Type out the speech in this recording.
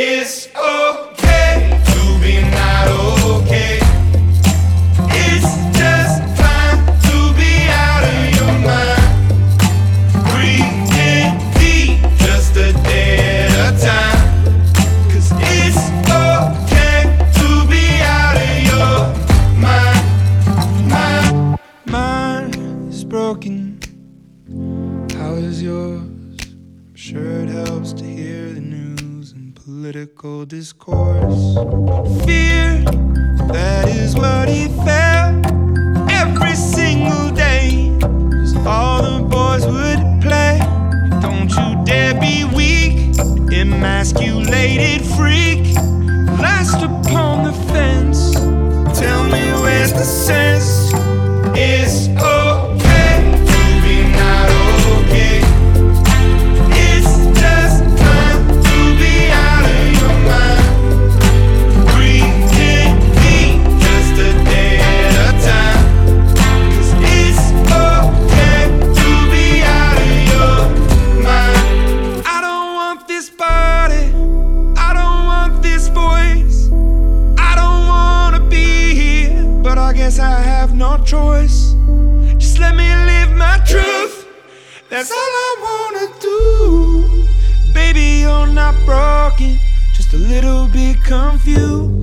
It's okay to be not okay. It's just fine to be out of your mind. Breathe in deep, just a day at a time. 'Cause it's okay to be out of your mind. Mine is broken. How is yours? I'm sure it helps to hear the news and political discourse. Fear, that is what he felt every single day. 'Cause all the boys would play. Don't you dare be weak, emasculated freak. Last upon the fence. Tell me where's the sense? It's okay to be not okay. It's just time to be out of your mind. Breathe in deep, just a day at a time. 'Cause it's okay to be out of your mind. I don't want this body, I don't want this voice. I don't wanna be here, but I guess I have no choice. Just let me live my truth, that's all I wanna do. Baby, you're not broken, just a little bit confused.